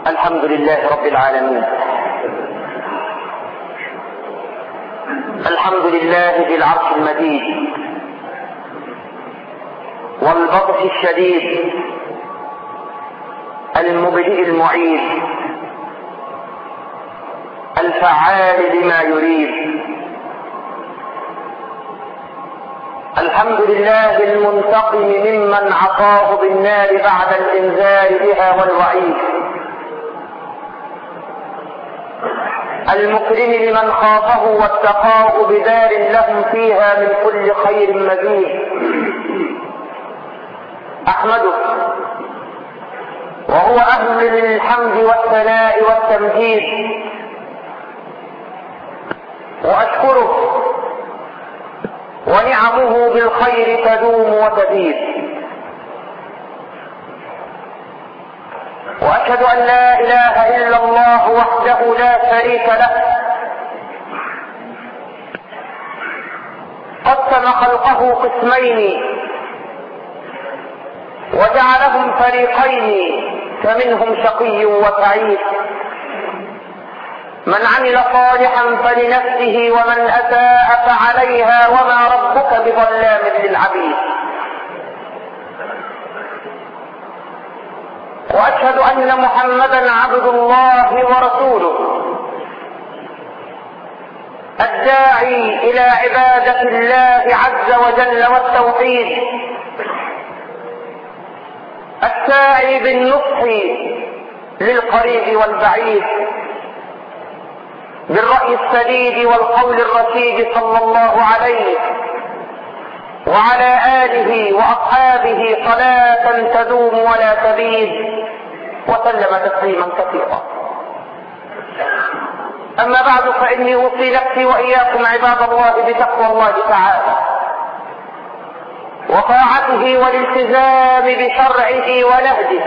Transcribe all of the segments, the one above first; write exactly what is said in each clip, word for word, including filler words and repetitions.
الحمد لله رب العالمين. الحمد لله ذي العرش المجيد والبطش الشديد المبدئ المعيد الفعال لما يريد. الحمد لله المنتقم ممن عصاه بالنار بعد الإنذار بها والوعيد، المكرم لمن خافه واتقاه بدار لهم فيها من كل خير مزيد. أحمده وهو أهل للحمد والثناء والتمجيد، وأشكره ونعمه بالخير تدوم وتزيد. وأشهد أن لا إله إلا الله وحده لا شريك له، قسم خلقه قسمين وجعلهم فريقين، فمنهم شقي وسعيد. من عمل صالحا فلنفسه ومن أساء فعليها وما ربك بظلام للعبيد. وأشهد أن محمدا عبد الله ورسوله، الداعي إلى عبادة الله عز وجل والتوحيد، الساعي بالنصح للقريب والبعيد، بالرأي السديد والقول الرشيد، صلى الله عليه وعلى آله وأصحابه صلاة تدوم ولا تبيد، وسلم تسليما كثيرا. أما بعد، فإني أوصي نفسي وإياكم عباد الله بتقوى الله تعالى وطاعته والالتزام بشرعه ونهجه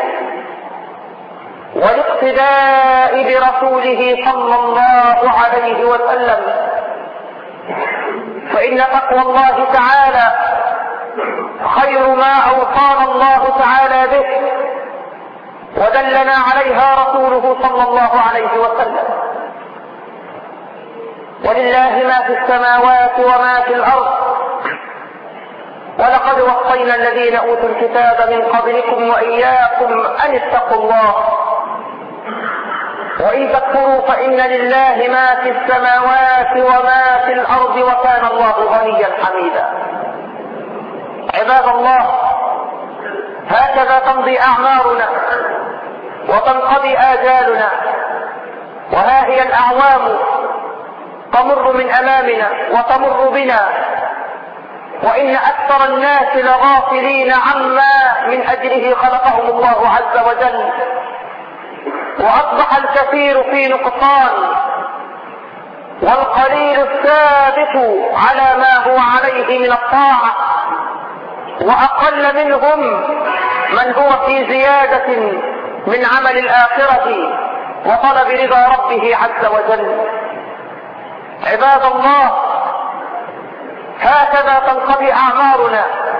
والاقتداء برسوله صلى الله عليه وسلم، فإن تقوى الله تعالى خير ما أوصانا الله تعالى به ودلنا عليها رسوله صلى الله عليه وسلم. ولله ما في السماوات وما في الأرض، ولقد وصينا الذين أوتوا الكتاب من قبلكم وإياكم أن اتقوا الله، وإن تكفروا فإن لله ما في السماوات وما في الأرض وكان الله غنيا حميدا. عباد الله، هكذا تمضي أعمارنا وتنقضي آجالنا، وها هي الأعوام تمر من أمامنا وتمر بنا، وإن أكثر الناس لغافلين عما من أجله خلقهم الله عز وجل، وأصبح الكثير في نقصان والقليل الثابت على ما هو عليه من الطاعة، وأقل منهم من هو في زيادة من عمل الآخرة وطلب رضا ربه عز وجل. عباد الله، هكذا تنقضي أعمارنا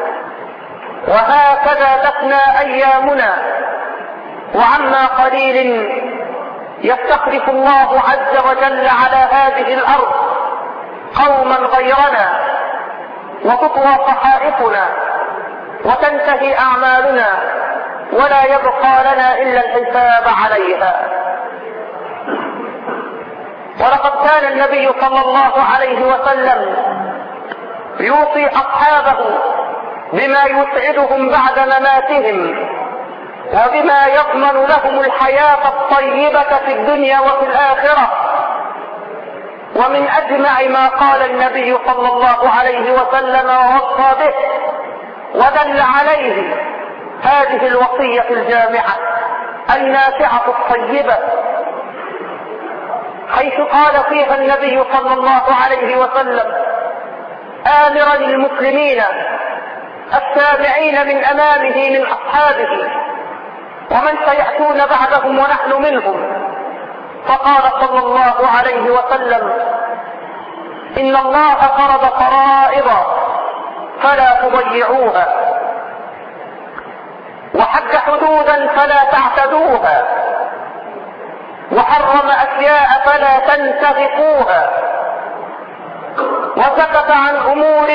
وهكذا تفنى أيامنا، وعما قليل يستخلف الله عز وجل على هذه الأرض قوما غيرنا، وتطوى صحائفنا وتنتهي أعمالنا، ولا يبقى لنا إلا الحساب عليها. ولقد كان النبي صلى الله عليه وسلم يوصي أصحابه بما يسعدهم بعد مماتهم وبما يضمن لهم الحياة الطيبة في الدنيا وفي الآخرة. ومن أجمع ما قال النبي صلى الله عليه وسلم ووصى به ودل عليه هذه الوصية الجامعة النافعة الطيبة، حيث قال فيها النبي صلى الله عليه وسلم آمرا المسلمين السامعين من أمامه من أصحابه ومن سيأتون بعدهم ونحن منهم، فقال صلى الله عليه وسلم إن الله فرض فرائض فلا تضيعوها، وحد حدودا فلا تعتدوها، وحرم أشياء فلا تنتهكوها، وسكت عن أمور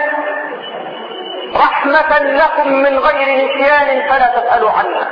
رحمة لكم من غير نسيان فلا تسألوا عنها.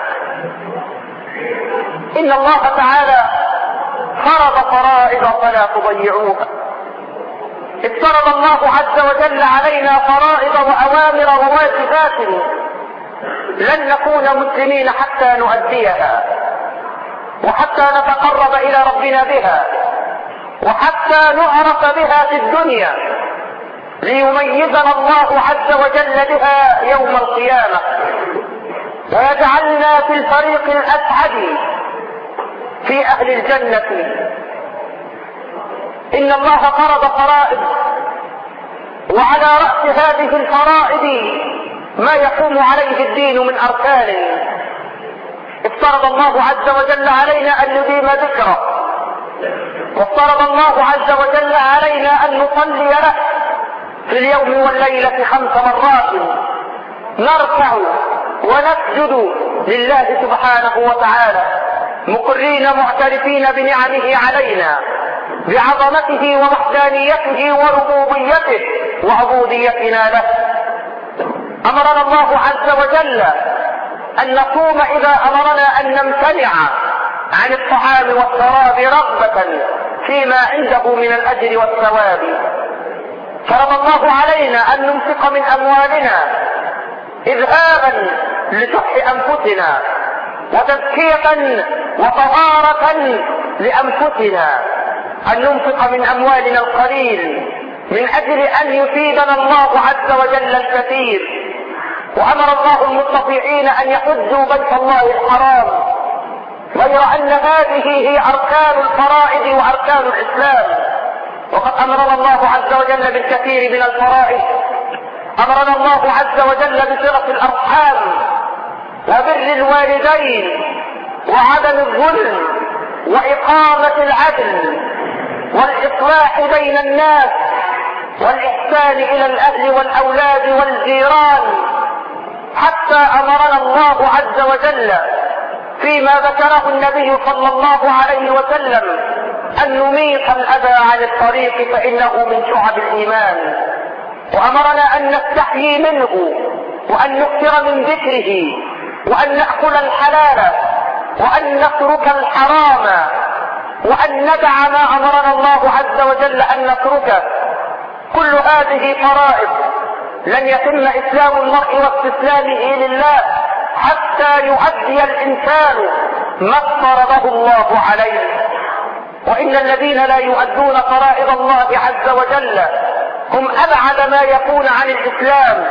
إن الله تعالى فرض فرائض فلا تضيعوها. افترض الله عز وجل علينا فرائض وأوامر وواجبات لن نكون مسلمين حتى نؤديها، وحتى نتقرب إلى ربنا بها، وحتى نعرف بها في الدنيا، ليميزنا الله عز وجل بها يوم القيامة ويجعلنا في الفريق الأسعد في أهل الجنة. إن الله فرض فرائض، وعلى رأس هذه الفرائض ما يقوم عليه الدين من أركان. افترض الله عز وجل علينا أن نديم ذكره، وافترض الله عز وجل علينا أن نصلي له في اليوم والليلة خمس مرات، نركع ونسجد لله سبحانه وتعالى مقرين معترفين بنعمه علينا، بعظمته ووحدانيته وربوبيته وعبوديتنا له. أمرنا الله عز وجل أن نصوم إذا أمرنا أن نمتنع عن الطعام والشراب رغبة فيما عنده من الأجر والثواب. فرض الله علينا أن ننفق من أموالنا إذهابا لشح أنفسنا وتزكية وطهارة لأنفسنا، أن ننفق من أموالنا القليل من أجل أن يفيدنا الله عز وجل الكثير. وأمر الله المستطيعين أن يحجوا بيت الله الحرام، غير أن هذه هي أركان الفرائض وأركان الإسلام، وقد أمرنا الله عز وجل بالكثير من الفرائض. أمرنا الله عز وجل بصلة الأرحام وبر الوالدين وعدم الظلم وإقامة العدل والإصلاح بين الناس والإحسان إلى الأهل والأولاد والجيران، حتى أمرنا الله عز وجل فيما ذكره النبي صلى الله عليه وسلم أن نميط الأذى عن الطريق فإنه من شعب الإيمان، وأمرنا أن نستحيي منه وأن نكثر من ذكره وأن نأكل الحلال وأن نترك الحرام وأن ندع ما أمرنا الله عز وجل أن نتركه. كل هذه فرائض لن يتم إسلام المرء واستسلامه لله حتى يؤدي الإنسان ما افترضه الله عليه. وإن الذين لا يؤدون فرائض الله عز وجل هم أبعد ما يكون عن الإسلام،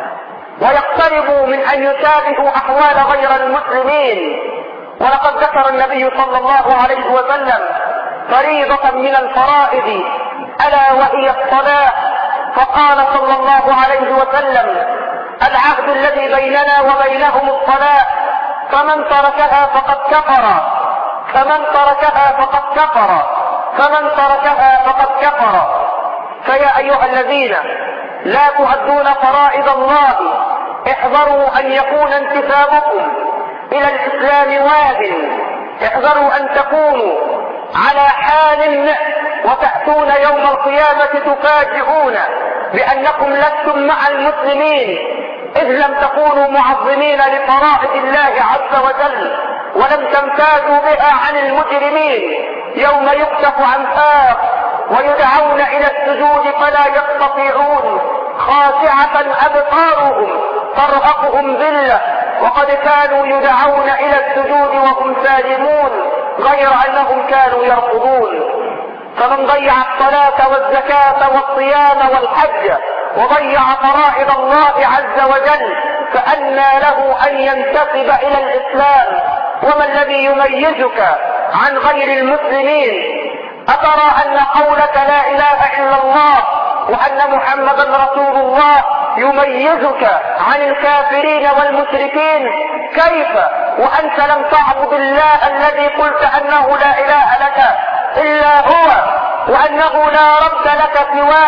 ويقتربوا من أن يشابهوا أحوال غير المسلمين. ولقد ذكر النبي صلى الله عليه وسلم فريضة من الفرائض ألا وهي الصلاة، فقال صلى الله عليه وسلم: العهد الذي بيننا وبينهم الصلاة، فمن تركها فقد كفر، فمن تركها فقد كفر، فمن تركها فقد كفر. فيا أيها الذين لا تؤدون فرائض الله احذروا أن يكون انتسابكم إلى الإسلام واد، احذروا أن تكونوا على حال وتأتون يوم القيامة تفاجئون بأنكم لستم مع المسلمين، إذ لم تكونوا معظمين لفرائض الله عز وجل ولم تمتازوا بها عن المجرمين. يوم يكشف عن ساق ويدعون إلى السجود فلا يستطيعون، خاشعة أبصارهم ترهقهم ذلة، وقد كانوا يدعون إلى السجود وهم سالمون، غير أنهم كانوا يرفضون. فمن ضيع الصلاة والزكاة والصيام والحج وضيع فرائض الله عز وجل فأنى له أن ينتسب إلى الإسلام. وما الذي يميزك عن غير المسلمين؟ أترى أن قولك لا إله إلا الله وأن محمدا رسول الله يميزك عن الكافرين والمشركين؟ كيف وأنت لم تعبد الله الذي قلت أنه لا إله لك إلا هو، وأنه لا رب لك سواه،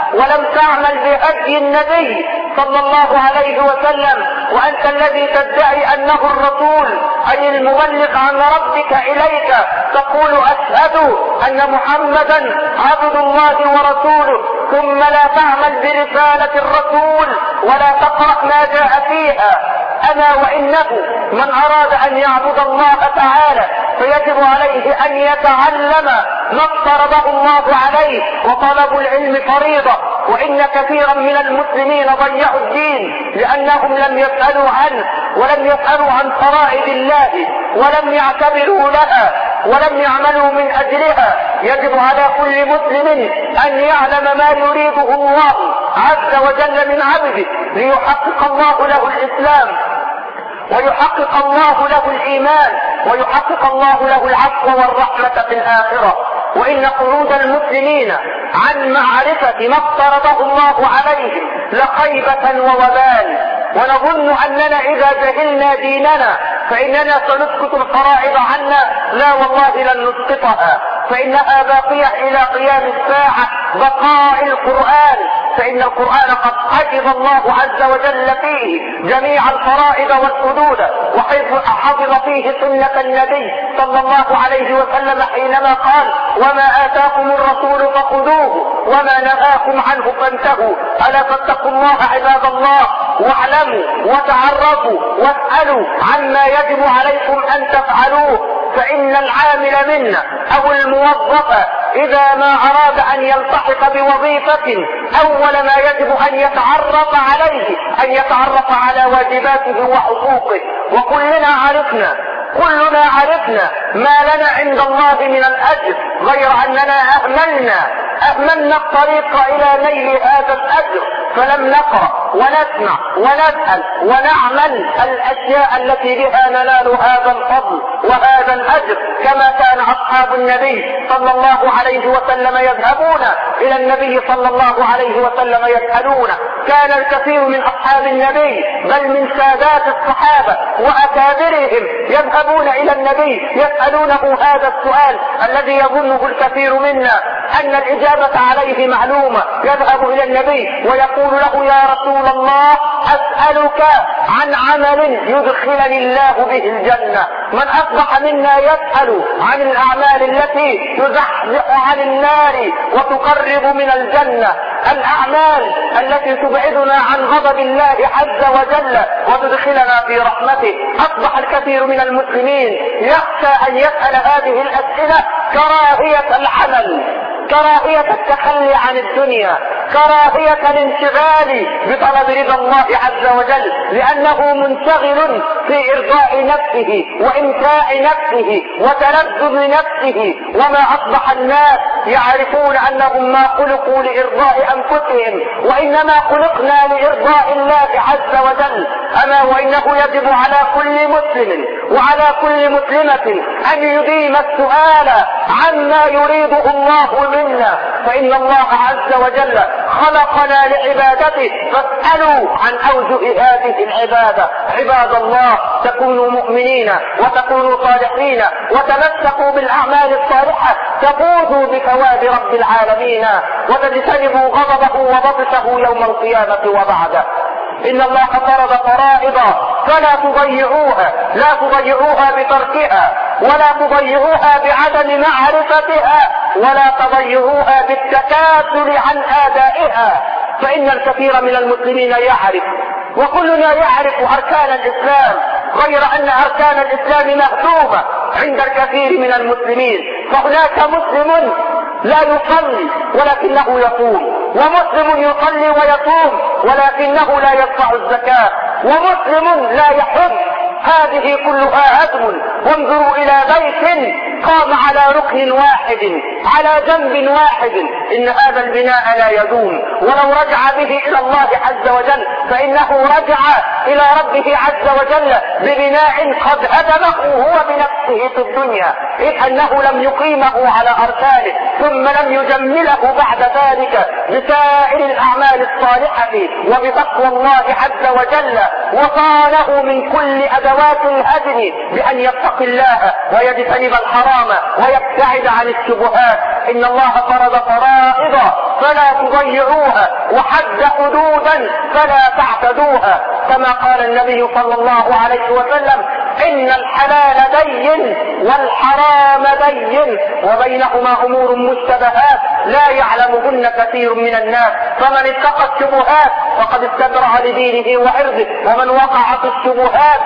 ولم تعمل بهدي النبي صلى الله عليه وسلم، وأنت الذي تدعي أنه الرسول أي المبلغ عن ربك إليك، تقول أشهد أن محمدا عبد الله ورسوله، ثم لا تعمل برسالة الرسول ولا تقرأ ما جاء فيها. أما وإنه من أراد أن يعبد الله تعالى فيجب عليه أن يتعلم ما افترضه الله عليه، وطلب العلم فريضة. وإن كثيرا من المسلمين ضيعوا الدين لأنهم لم يسألوا عنه ولم يسألوا عن فرائض الله ولم يعتبروا لها ولم يعملوا من أجلها. يجب على كل مسلم أن يعلم ما يريده الله عز وجل من عبده ليحقق الله له الإسلام ويحقق الله له الإيمان ويحقق الله له العفو والرحمة في الآخرة. وإن قعود المسلمين عن معرفة ما افترضه الله عليهم لخيبة ووبال، ونظن أننا إذا جهلنا ديننا فإننا سنسكت الفرائض عنا. لا والله لن نسقطها، فإنها باقية إلى قيام الساعة بقاء القرآن، فإن القرآن قد حفظ الله عز وجل فيه جميع الفرائض والحدود، وحفظ فيه سنة النبي صلى الله عليه وسلم حينما قال: وما آتاكم الرسول فخذوه وما نهاكم عنه فانتهوا. ألا فاتقوا الله عباد الله، واعلموا وتعرفوا واسألوا عما يجب عليكم أن تفعلوه. فإن العامل منا أو الموظف إذا ما أراد أن يلتحق بوظيفة أول ما يجب أن يتعرف عليه أن يتعرف على واجباته وحقوقه. وكلنا عرفنا كلنا عرفنا ما لنا عند الله من الأجر، غير أننا أهملنا أهملنا الطريق إلى نيل هذا الأجر، فلم نقرأ ونسمع ونسأل ونعمل الأشياء التي بها ننال هذا الفضل وهذا الأجر، كما كان أصحاب النبي صلى الله عليه وسلم يذهبون إلى النبي صلى الله عليه وسلم يسألون. كان الكثير من أصحاب النبي بل من سادات الصحابة وأكابرهم يذهبون إلى النبي يسألونه هذا السؤال الذي يظنه الكثير منا أن الإجابة عليه معلومة. يذهب إلى النبي ويقول له: يا رسول الله، أسألك عن عمل يدخلني الله به الجنة. من أصبح منا يسأل عن الأعمال التي تزحزح عن النار وتقرب من الجنة، الأعمال التي تبعدنا عن غضب الله عز وجل وتدخلنا في رحمته. أصبح الكثير من المسلمين يخشى أن يسأل هذه الأسئلة كراهية العمل، كراهية التخلي عن الدنيا، كراهية الانشغال بطلب رضا الله عز وجل، لأنه منشغل في إرضاء نفسه وإمتاع نفسه وتلذذ نفسه. وما أصبح الناس يعرفون أنهم ما خلقوا لإرضاء أنفسهم، وإنما خلقنا لإرضاء الله عز وجل. أما وإنه يجب على كل مسلم وعلى كل مسلمة أن يديم السؤال عما يريده الله منا، فإن الله عز وجل خلقنا لعبادته، فاسألوا عن أوجه هذه العبادة. عباد الله، تكونوا مؤمنين وتكونوا صالحين وتمسكوا بالأعمال الصالحة تفوزوا بثواب رب العالمين وتجتنبوا غضبه وبطشه يوم القيامة وبعده. إن الله فرض فرائض فلا تضيعوها، لا تضيعوها بتركها، ولا تضيعوها بعدم معرفتها، ولا تضيعوها بالتكاسل عن آدائها. فإن الكثير من المسلمين يعرف، وكلنا يعرف أركان الإسلام، غير أن أركان الإسلام مهدومة عند الكثير من المسلمين. فهناك مسلم لا يصلي ولكنه يصوم، ومسلم يصلي ويصوم ولكنه لا يدفع الزكاة، ومسلم لا يحج. هذه كلها هدم. وانظروا إلى بيت قام على ركن واحد على جنب واحد، إن هذا البناء لا يدوم. ولو رجع به إلى الله عز وجل فإنه رجع إلى ربه عز وجل ببناء قد هدمه هو بنفسه في الدنيا، إذ أنه لم يقيمه على أركانه ثم لم يجمله بعد ذلك بسائر الأعمال الصالحة وبتقوى الله عز وجل، وصانه من كل أدوات الهدم بأن يتقي الله ويجتنب الحرام ويبتعد عن الشبهات. إن الله فرض فرائض فلا تضيعوها، وحد حدودا فلا تعتدوها، كما قال النبي صلى الله عليه وسلم: إن الحلال بين والحرام بين وبينهما أمور مشتبهات لا يعلمهن كثير من الناس، فمن اتقى الشبهات فقد استبرأ لدينه وعرضه، ومن وقع في الشبهات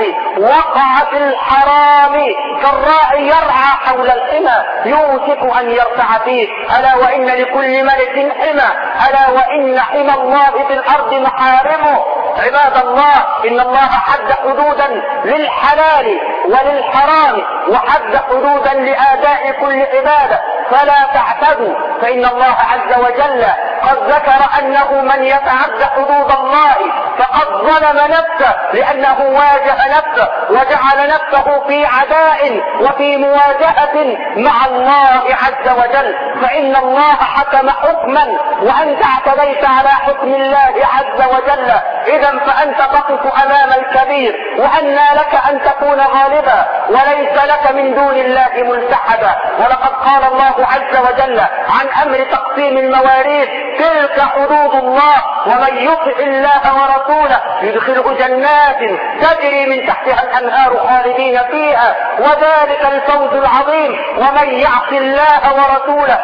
وقع في الحرام كالراعي يرعى حول الحمى يوشك أن يرتع فيه. ألا وإن لكل ملك حمى، ألا وإن حمى الله في الأرض محارمه. عباد الله، إن الله حد حدودا للحلال وللحرام، وحد حدودا لآداء كل عبادة، فلا تعتدوا، فإن الله عز وجل قد ذكر أنه من يتعدى حدود الله فقد ظلم نفسه، لأنه واجه نفسه وجعل نفسه في عداء وفي مواجهة مع الله عز وجل. فإن الله حكم حكما وأنت اعتديت على حكم الله عز وجل، إذا فأنت تقف أمام الكبير، وأنى لك أن تكون غالبا وليس لك من دون الله ملتحدا. ولقد قال الله عز وجل عن أمر تقسيم المواريث: تلك حدود الله، ومن يطع الله ورسوله يدخله جنات تجري من تحتها الأنهار خالدين فيها، وذلك الفوز العظيم. ومن يعص الله ورسوله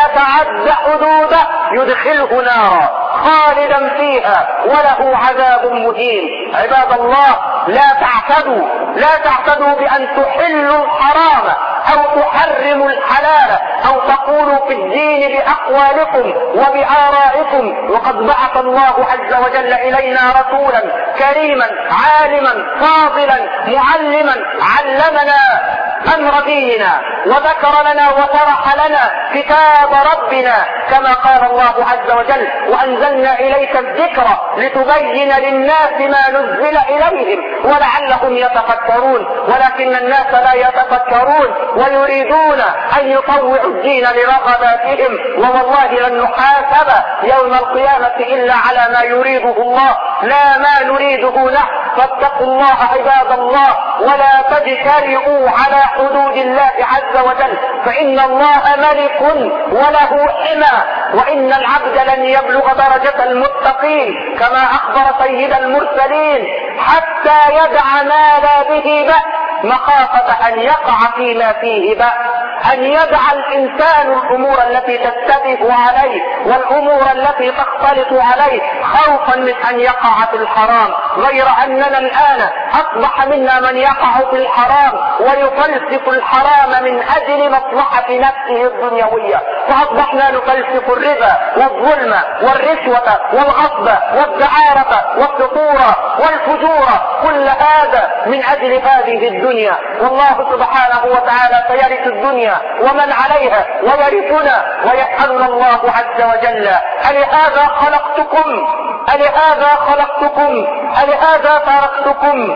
ويتعد حدوده يدخله نارا خالدا فيها وله عذاب مهين. عباد الله، لا تعتدوا، لا تعتدوا بأن تحلوا الحرام أو تحرموا الحلال أو تقولوا في الدين بأقوالكم وبآرائكم. وقد بعث الله عز وجل إلينا رسولا كريما عالما فاضلا معلما علمنا أمر ديننا وذكر لنا وشرح لنا كتاب ربنا، كما قال الله عز وجل: وأنزلنا إليك الذكر لتبين للناس ما نزل إليهم ولعلهم يتفكرون. ولكن الناس لا يتفكرون ويريدون أن يطوعوا الدين لرغباتهم، ووالله لن نحاسب يوم القيامة إلا على ما يريده الله لا ما نريده نحن. فاتقوا الله عباد الله، ولا تجترئوا على حدود الله عز وجل، فإن الله ملك وله حمى، وإن العبد لن يبلغ درجة المتقين كما أخبر سيد المرسلين حتى يدع ما لا به بأس مخافة أن يقع فيما فيه بأس، أن يدع الإنسان الأمور التي تشتبه عليه والأمور التي تختلط عليه خوفا من أن يقع في الحرام. غير أننا الآن أصبح منا من يقع في الحرام ويفلسف الحرام من أجل مصلحة نفسه الدنيوية، فأصبحنا نفلسف الربا والظلم والرشوة والغصب والدعارة والسطورة والفجور، كل هذا من أجل هذه الدنيا. والله سبحانه وتعالى سيرث الدنيا ومن عليها ويرثنا، ويسألنا الله عز وجل: ألهذا خلقتكم ألهذا خلقتكم ألهذا تركتكم؟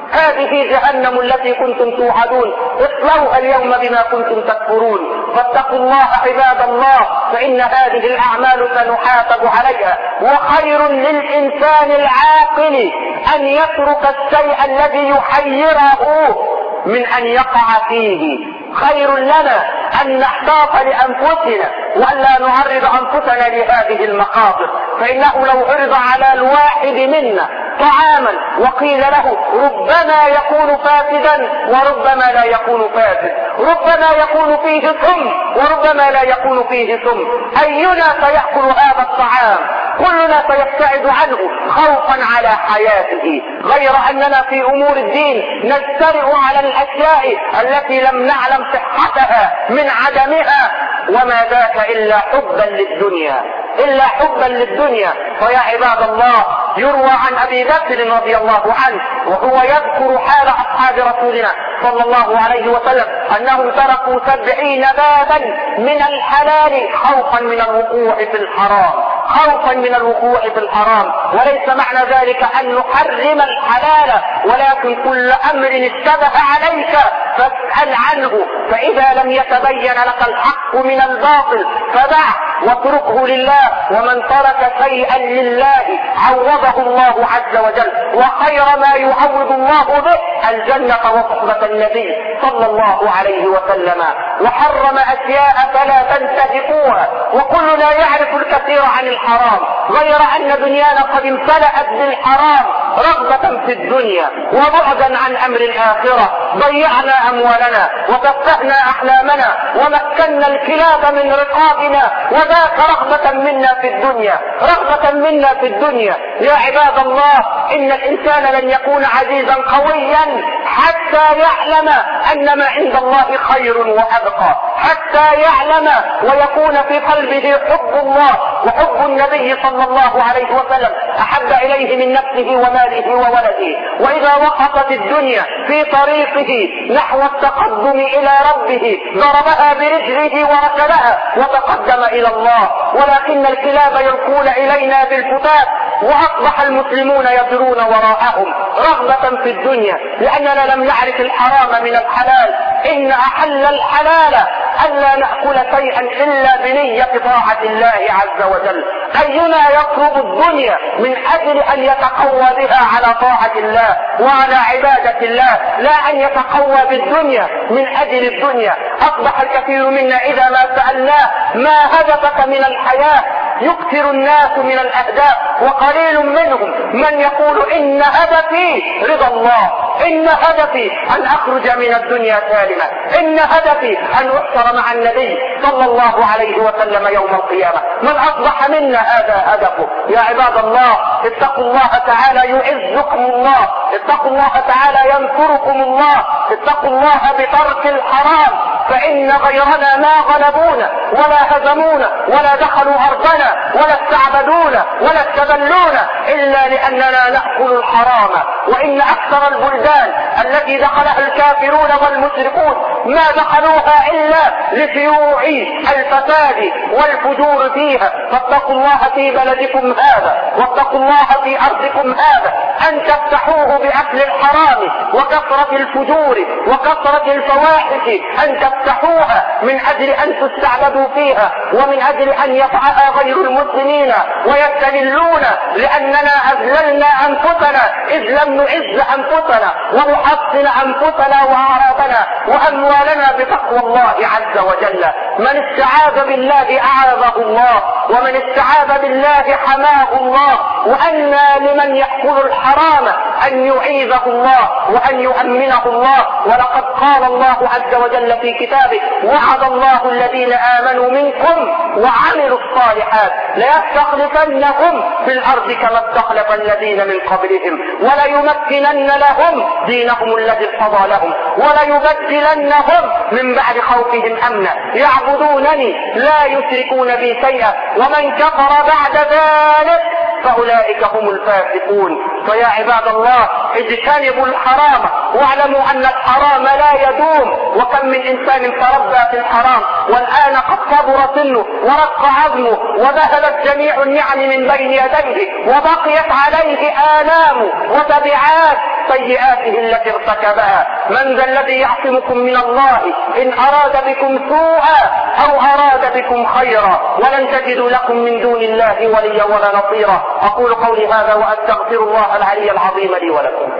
هذه جهنم التي كنتم توعدون، اصلوها اليوم بما كنتم تكفرون. فاتقوا الله عباد الله، فإن هذه الأعمال سنحاسب عليها. وخير للإنسان العاقل أن يترك الشيء الذي يحيره من أن يقع فيه. خير لنا أن نحتاط لأنفسنا وألا نعرض أنفسنا لهذه المخاطر، فإنه لو عرض على الواحد منا طعاما وقيل له ربما يكون فاسدا وربما لا يكون فاسد، ربما يكون فيه سم وربما لا يكون فيه سم، أينا سيأكل هذا الطعام؟ كلنا سيبتعد عنه خوفا على حياته. غير أننا في أمور الدين نجترئ على الأشياء التي لم نعلم صحتها من عدمها، وما ذاك إلا حبا للدنيا إلا حبا للدنيا. فيا عباد الله، يروى عن أبي بكر رضي الله عنه وهو يذكر حال أصحاب رسولنا صلى الله عليه وسلم أنهم تركوا سبعين بابا من الحلال خوفا من الوقوع في الحرام خوفا من الوقوع في الحرام. وليس معنى ذلك أن نحرم الحلال، ولكن كل أمر اشتبه عليك فاسأل عنه، فإذا لم يتبين لك الحق من الباطل فدع واتركه لله. ومن ترك شيئا لله عوضه الله عز وجل، وخير ما يعوض الله به الجنة وصحبة النبي صلى الله عليه وسلم. وحرم أشياء فلا تنتهكوها، وكلنا يعرف الكثير عن الحرام، غير أن دنيانا قد امتلأت بالحرام رغبة في الدنيا وبعدا عن أمر الآخرة. ضيعنا أموالنا وسفهنا أحلامنا ومكنا الكلاب من رقابنا، وذاك رغبة منا في الدنيا، رغبة منا في الدنيا. يا عباد الله، إن الإنسان لن يكون عزيزا قويا حتى يعلم أن ما عند الله خير وأبقى، حتى يعلم ويكون في قلبه حب الله وحب النبي صلى الله عليه وسلم أحب إليه من نفسه وماله وولده. وإذا وقفت الدنيا في طريقه نحو التقدم إلى ربه ضربها برجله وركبها وتقدم إلى الله. ولكن الكلاب يلقون إلينا بالفتات، وأصبح المسلمون يجرون وراءهم رغبة في الدنيا، لأننا لم نعرف الحرام من الحلال. إن أحل الحلال ألا نأكل شيئا إلا بنية طاعة الله عز وجل. أينا يطلب الدنيا من أجل أن يتقوى بها على طاعة الله وعلى عبادة الله، لا أن يتقوى بالدنيا من أجل الدنيا. أصبح الكثير منا إذا ما سألناه ما هدفك من الحياة يكثر الناس من الأهداف، وقليل منهم من يقول إن هدفي رضا الله، إن هدفي أن أخرج من الدنيا سالما، إن هدفي أن أحشر مع النبي صلى الله عليه وسلم يوم القيامة. من أصبح منا هذا هدفه؟ يا عباد الله، اتقوا الله تعالى يعزكم الله، اتقوا الله تعالى ينصركم الله، اتقوا الله بترك الحرام، فإن غيرنا ما غلبونا ولا هزمونا ولا دخلوا أرضنا ولا استعبدونا ولا استذلونا إلا لأننا نأكل الحرام. وإن أكثر البلدان التي دخلها الكافرون والمشركون ما دخلوها إلا لشيوع الفساد والفجور فيها. فاتقوا الله في بلدكم هذا، واتقوا الله في أرضكم هذا، أن تفتحوه بأكل الحرام وكثرة الفجور وكثرة الفواحش، أن تفتحوها من أجل أن تستعبدوا فيها، ومن أجل أن يطعها غير المسلمين ويستذلون، لأننا أذللنا أنفسنا إذ لم نعز أنفسنا ونحصن أنفسنا وأعراضنا وأموالنا بتقوى الله عز وجل. من استعاذ بالله أعاذه الله، ومن استعاذ بالله حماه الله. وأنى لمن يأكل الحرام أن يعيذه الله وأن يؤمنه الله. ولقد قال الله عز وجل في كتابه: وعد الله الذين آمنوا منكم وعملوا الصالحات ليستخلفنهم في الأرض كما استخلف الذين من قبلهم وليمكنن لهم دينهم الذي ارتضى لهم وليبدلنهم من بعد خوفهم أمنا يعبدونني لا يشركون بي شيئا ومن كفر بعد ذلك فأولئك هم الفاسقون. فيا عباد الله، اجتنبوا الحرام واعلموا أن الحرام لا يدوم. وكم من إنسان تربى في الحرام والآن قد كبر سنه ورق عظمه وذهبت جميع النعم من بين يديه وبقيت عليه آلام وتبعات سيئاته التي ارتكبها. من ذا الذي يعصمكم من الله إن أراد بكم سوءا أو أراد بكم خيرا؟ ولن تجدوا لكم من دون الله وليا ولا نصيرا. أقول قولي هذا وأستغفر الله العلي العظيم لي ولكم.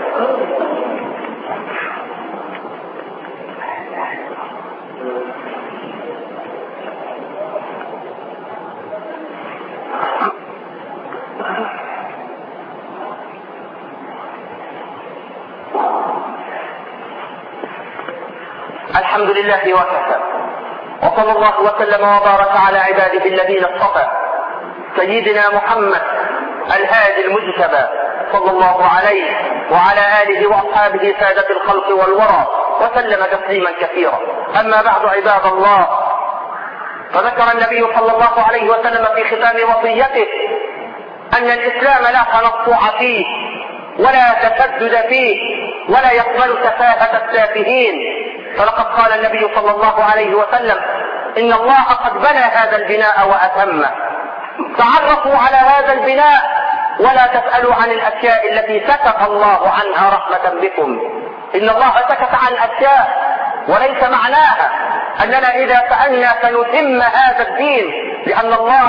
الحمد لله وكفى، وصلى الله وسلم وبارك على عباده الذين اصطفى، سيدنا محمد الهادي المجتبى صلى الله عليه وعلى آله وأصحابه سادة الخلق والورى وسلم تسليما كثيرا. أما بعد عباد الله، فذكر النبي صلى الله عليه وسلم في ختام وصيته أن الإسلام لا تنطع فيه ولا تشدد فيه ولا يقبل سفاهة السافهين. فلقد قال النبي صلى الله عليه وسلم: إن الله قد بنى هذا البناء وأتمه، تعرفوا على هذا البناء ولا تسألوا عن الأشياء التي سكت الله عنها رحمة بكم. إن الله سكت عن أشياء وليس معناها أننا إذا سألنا سنتم هذا الدين، لأن الله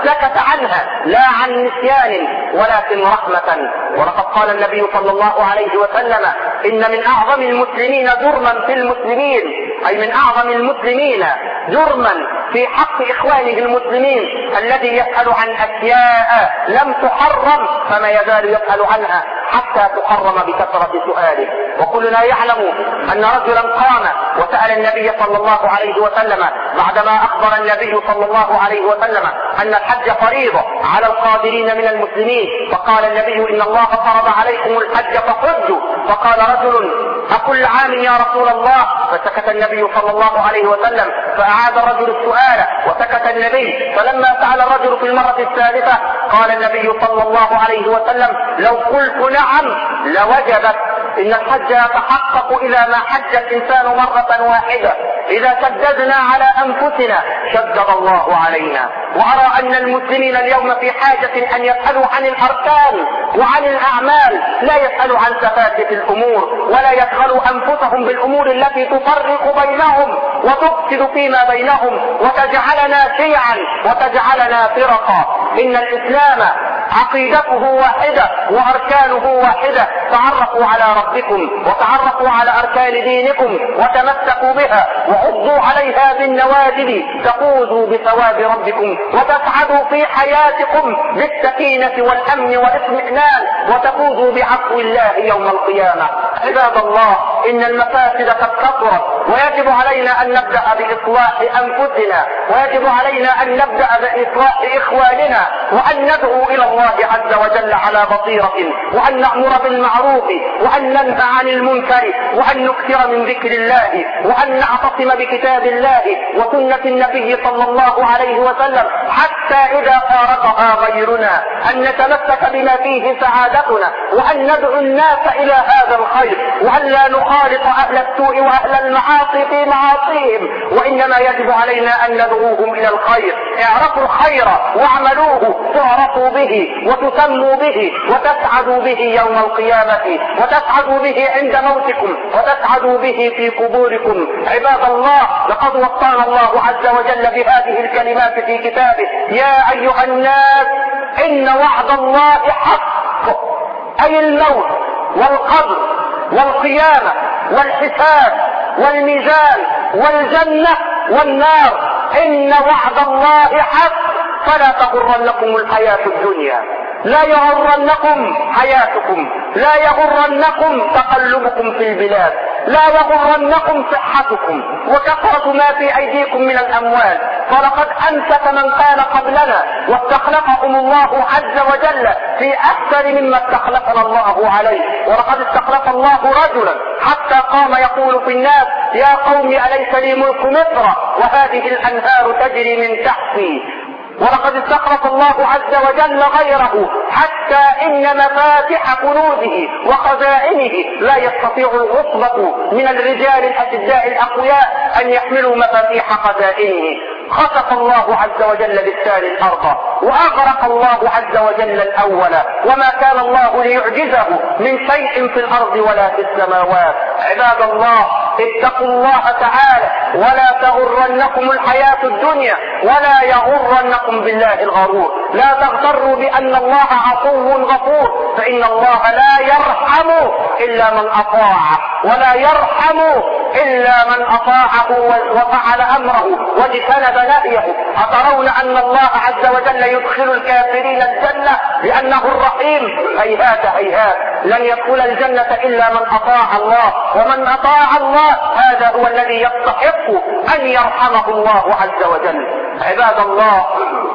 سكت عنها لا عن نسيان ولكن رحمة. ولقد قال النبي صلى الله عليه وسلم إن من أعظم المسلمين جرما في المسلمين، أي من أعظم المسلمين جرما في حق إخوانه المسلمين الذي يسأل عن أشياء لم تحرم فما يزال يسأل عنها حتى تحرم بكثرة سؤاله. وكلنا يعلم أن رجلا قام وسأل النبي صلى الله عليه وسلم بعدما أخبر النبي صلى الله عليه وسلم أن الحج فريضة على القادرين من المسلمين، فقال النبي إن الله فرض عليكم الحج فحجوا. فقال رجل أكل عام يا رسول الله؟ فسكت النبي صلى الله عليه وسلم، فأعاد الرجل السؤال وسكت النبي. فلما سأل الرجل في المرة الثالثة قال النبي صلى الله عليه وسلم لو قلت نعم لوجبت. إن الحج يتحقق إذا ما حج الإنسان مرة واحدة. إذا شددنا على أنفسنا شدد الله علينا. وأرى أن المسلمين اليوم في حاجة أن يسألوا عن الأركان وعن الأعمال، لا يسألوا عن تفاسف الأمور، ولا يشغلوا أنفسهم بالأمور التي تفرق بينهم وتفسد فيما بينهم وتجعلنا شيعا وتجعلنا فرقا. إن الإسلام عقيدته واحدة وأركانه واحدة. تعرفوا على ربكم وتعرفوا على أركان دينكم وتمسكوا بها وعضوا عليها بالنواجذ تفوزوا بثواب ربكم وتسعدوا في حياتكم بالسكينة والأمن والاطمئنان وتفوزوا بعفو الله يوم القيامة. عباد الله، إن المفاسد قد كثرت ويجب علينا أن نبدأ بإصلاح أنفسنا، ويجب علينا أن نبدأ بإصلاح إخواننا، وأن ندعو إلى الله عز وجل على بصيرة، وأن نأمر بالمعروف وأن ننهى عن المنكر، وأن نكثر من ذكر الله، وأن نعتصم بكتاب الله وسنة النبي صلى الله عليه وسلم حتى إذا فارقها غيرنا أن نتمسك بما فيه سعادتنا، وأن ندعو الناس إلى هذا الخير، وأن لا نخالط أهل السوء وأهل المعاصي في معاصيهم، وإنما يجب علينا أن ندعوهم إلى الخير. اعرفوا الخير واعملوه تعرفوا به وتسموا به وتسعدوا به يوم القيامة، وتسعدوا به عند موتكم، وتسعدوا به في قبوركم. عباد الله، لقد وصانا الله عز وجل بهذه الكلمات في كتابه: يا أيها الناس إن وعد الله حق، أي الموت والقبر والقيامة والحساب والميزان والجنة والنار. إن وعد الله حق فلا تغرنكم الحياة الدنيا، لا يغرنكم حياتكم، لا يغرنكم تقلبكم في البلاد، لا يغرنكم صحتكم وكثرة ما في أيديكم من الأموال. فلقد أنفق من كان قبلنا واستخلفهم الله عز وجل في أكثر مما استخلفنا الله عليه. ولقد استخلف الله رجلا حتى قام يقول في الناس: يا قوم أليس لي ملك مصر وهذه الأنهار تجري من تحتي. ولقد استخلف الله عز وجل غيره حتى إن مفاتح كنوزه وخزائنه لا يستطيع العصبة من الرجال الأشداء الأقوياء أن يحملوا مفاتيح خزائنه. خسف الله عز وجل بالتالي الأرض وأغرق الله عز وجل الأول، وما كان الله ليعجزه من شيء في الأرض ولا في السماوات. عباد الله، اتقوا الله تعالى ولا تغرنكم الحياة الدنيا ولا يغرنكم بالله الغرور. لا تغتروا بأن الله عفو غفور، فإن الله لا يرحم إلا من أطاعه، ولا يرحم إلا من أطاعه وفعل أمره واجتنب نهيه. أترون أن الله عز وجل يدخل الكافرين الجنة لأنه الرحيم؟ هيهات هيهات، لن يدخل الجنة إلا من أطاع الله، ومن أطاع الله هذا هو الذي يستحق أن يرحمه الله عز وجل. عباد الله،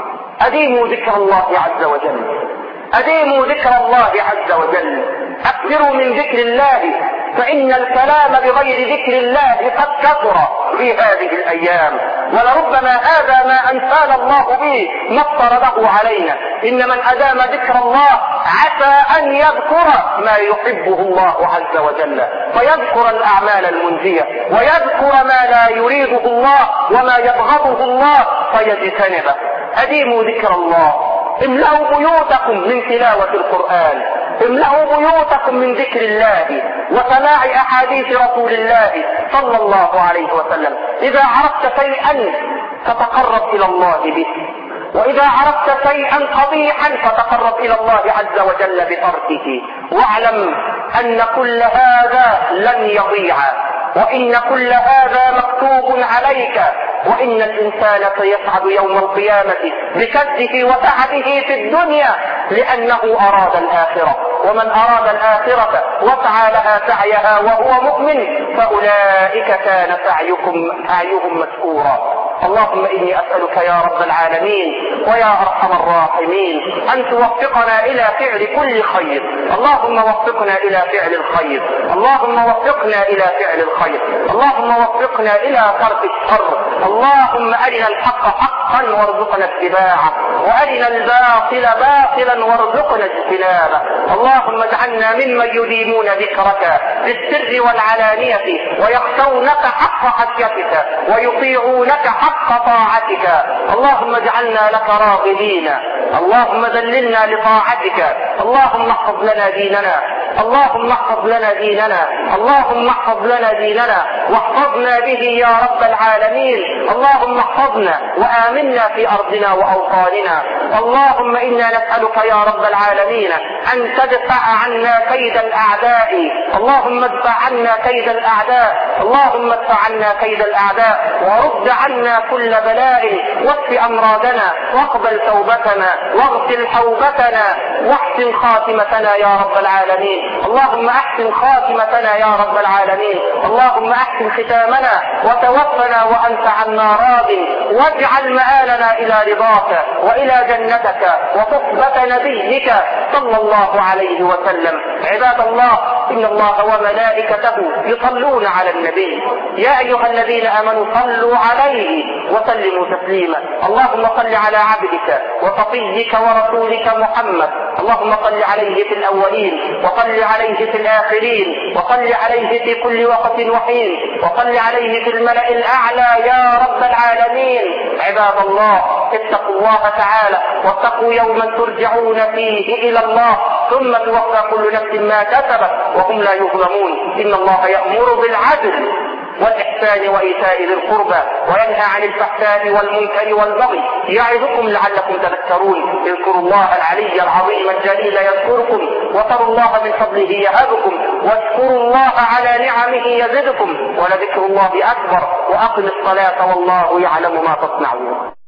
أديموا ذكر الله عز وجل، أديموا ذكر الله عز وجل، أكثروا من ذكر الله، فإن الكلام بغير ذكر الله قد كثر في هذه الأيام، ولربما هذا ما أنسانا الله به ما افترضه علينا. إن من أدام ذكر الله عسى أن يذكر ما يحبه الله عز وجل، فيذكر الأعمال المنجية، ويذكر ما لا يريده الله وما يبغضه الله فيجتنبه. أديموا ذكر الله، املأوا بيوتكم من تلاوة القرآن، املأوا بيوتكم من ذكر الله وسماع أحاديث رسول الله صلى الله عليه وسلم. إذا عرفت شيئا تتقرب إلى الله به، وإذا عرفت شيئا قبيحا فتقرب إلى الله عز وجل بتركه، واعلم أن كل هذا لن يضيع، وإن كل هذا مكتوب عليك، وإن الإنسان سيسعد يوم القيامة بكده وتعبه في الدنيا لأنه أراد الآخرة. ومن أراد الآخرة وسعى لها سعيها وهو مؤمن فأولئك كان سعيكم سعيهم مشكورا. اللهم إني أسألك يا رب العالمين ويا أرحم الراحمين أن توفقنا إلى فعل كل خير. اللهم وفقنا إلى فعل الخير، اللهم وفقنا إلى فعل الخير، اللهم وفقنا إلى ترك الشر. اللهم أرنا الحق حقا وارزقنا اتباعه، وأرنا الباطل باطلا وارزقنا اجتنابه. اللهم اجعلنا ممن يديمون ذكرك في السر والعلانية ويخشونك حق خشيتك ويطيعونك حق طاعتك. اللهم اجعلنا لك راغبين، اللهم ذللنا لطاعتك. اللهم احفظ لنا ديننا، اللهم احفظ لنا ديننا، اللهم احفظ لنا ديننا واحفظنا به يا رب العالمين. اللهم احفظنا وآمنا في أرضنا وأوطاننا. اللهم إنا نسألك يا رب العالمين أن تدفع عنا كيد الأعداء. اللهم ادفع عنا كيد الأعداء، اللهم ادفع عنا كيد الأعداء ورد عنا كل بلاء، واشف أمراضنا واقبل توبتنا واغسل حوبتنا واحسن خاتمتنا يا رب العالمين. اللهم احسن خاتمتنا يا رب العالمين. اللهم احسن ختامنا وتوفنا وأنت عنا راض، واجعل مآلنا إلى رضاك وإلى جنتك وصحبة نبيك صلى الله عليه وسلم. عباد الله، إن الله وملائكته يصلون على النبي يا أيها الذين آمنوا صلوا عليه وسلموا تسليما. اللهم صل على عبدك وصفيك ورسولك محمد، اللهم صل عليه في الأولين وصل عليه في الآخرين وصل عليه في كل وقت وحين وصل عليه في الملأ الأعلى يا رب العالمين. عباد الله، اتقوا الله تعالى واتقوا يوما ترجعون فيه إلى الله ثم توفى كل نفس ما كسبت وهم لا يظلمون. إن الله يأمر بالعدل والإحسان وإيتاء ذي القربى وينهى عن الفحشاء والمنكر والبغي يعظكم لعلكم تذكرون. اذكروا الله العلي العظيم الجليل يذكركم، وتروا الله من فضله يهبكم، واشكروا الله على نعمه يزدكم، ولذكر الله أكبر. وأقم الصلاة والله يعلم ما تصنعون.